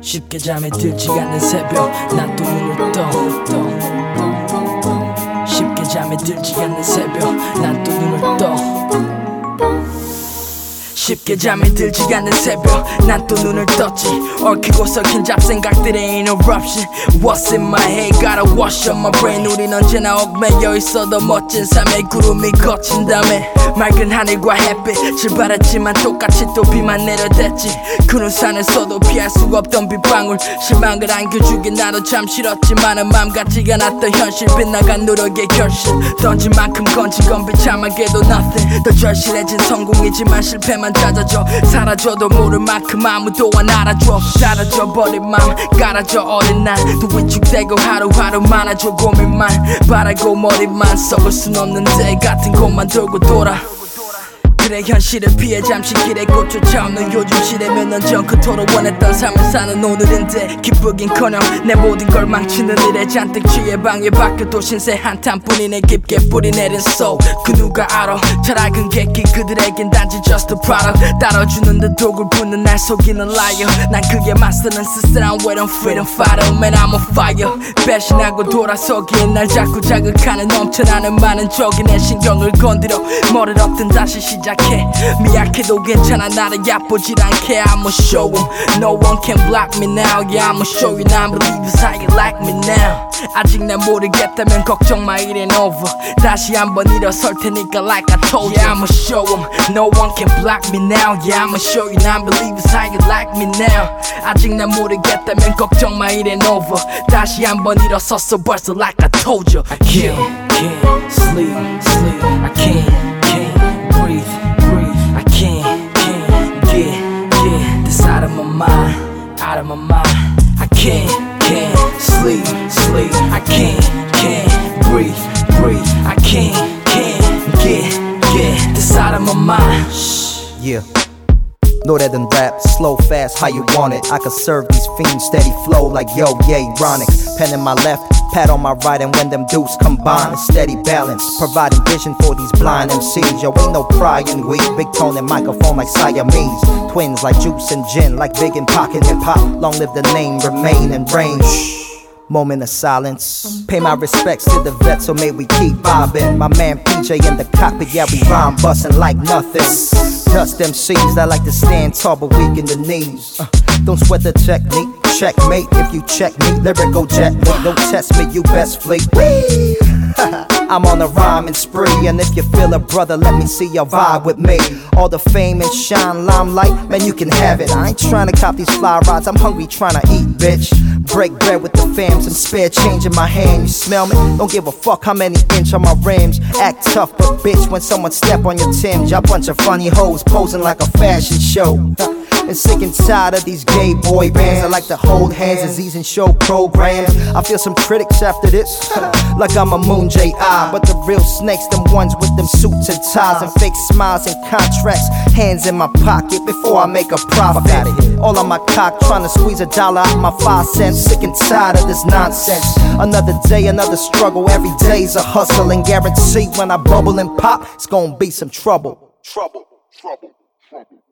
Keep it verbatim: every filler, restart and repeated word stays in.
쉽게 잠에 들지 않는 새벽 난 또 눈을 떠 쉽게 잠에 들지 않는 새벽 난 또 눈을 떠 쉽게 잠에 들지 않는 새벽 난 또 눈을 떴지 얽히고 섞인 잡생각들의 interruption What's in my head gotta wash up my brain 우린 언제나 얽매여 있어도 멋진 삶의 구름이 거친 다음에 맑은 하늘과 햇빛을 바랐지만 똑같이 또 비만 내려댔지 그 눈산에서도 피할 수가 없던 빗방울 실망을 안겨주긴 나도 참 싫었지만은 맘 같지가 않았던 현실 빗나간 노력의 결실 던진 만큼 건진 건 비참하게도 nothing 더 절실해진 성공이지만 실패만 찾아줘 사라져도 모를 만큼 아무도 안 알아줘 사라져 버린 맘 깔아줘 어린 날 또 위축되고 하루하루 많아져 고민만 바라고 머리만 썩을 순 없는데 같은 곳만 돌고 돌아 그래 현실을 피해 잠시 길에 꽃 쫓아오는 요즘 시대면 넌 전 그토록 원했던 삶을 사는 오늘인데 기쁘긴커녕 내 모든 걸 망치는 일에 잔뜩 취해 방해받겨도 신세 한탄뿐이네 깊게 뿌리내린 soul 그 누가 알아 철학은 객기 그들에겐 단지 just a product 따라주는 듯 독을 붓는 날 속이는 liar 난 그게 맞서는 쓸쓸한 외로운 freedom fighter Man I'm on fire 배신하고 돌아서기에 날 자꾸 자극하는 넘쳐나는 많은 적이 내 신경을 건드려 머리를 엎든 다시 시작 미약해도 괜찮아 나를 얕보질 않게 I'ma show 'em No one can block me now Yeah I'ma show you now Believe it's how you like me now 아직 날 모르겠다면 걱정 마 it ain't over 다시 한번 일어설 테니까 like I told you Yeah I'ma show 'em No one can block me now Yeah I'ma show you now Believe it's how you like me now 아직 날 모르겠다면 걱정 마 it ain't over 다시 한번 일어섰어 벌써 like I told you I can't, can't sleep, sleep I can't, can't breathe I can't, can't get, get this out of my mind, out of my mind I can't, can't sleep, sleep I can't, can't breathe, breathe I can't, can't get, get this out of my mind Yeah 노래든 rap, slow, fast, how you want it I could serve these fiends steady flow like yo, yeah, ironic Pen in my left, pad on my right And when them dudes combine, it's steady balance Providing vision for these blind M Cs Yo, ain't no pride in weed Big tone and microphone like Siamese Twins like juice and gin Like Big and Pac and hip hop Long live the name, remain in range Moment of silence Pay my respects to the vets so may we keep vibing My man P J in the cockpit, yeah we rhyme bustin' like nothing Dust M Cs that like to stand tall but weak in the knees uh, Don't sweat the technique, checkmate if you check me Lyrical jet, don't test me, you best flee I'm on a rhyming spree And if you feel a brother, let me see your vibe with me All the fame and shine, limelight, man you can have it I ain't tryna cop these fly rides, I'm hungry tryna eat, bitch Break bread with the fam, some spare change in my hand You smell me? Don't give a fuck how many inch on my rims Act tough, but bitch when someone step on your Timbs Y'all bunch of funny hoes posing like a fashion show And sick and tired of these gay boy bands I like to hold hands, disease and show programs I feel some critics after this Like I'm a Moon J I But the real snakes, them ones with them suits and ties And fake smiles and contracts Hands in my pocket before I make a profit All on my cock, trying to squeeze a dollar out my five cents Sick and tired of this nonsense Another day, another struggle Every day's a hustle And guarantee when I bubble and pop It's gonna be some trouble Trouble, trouble, trouble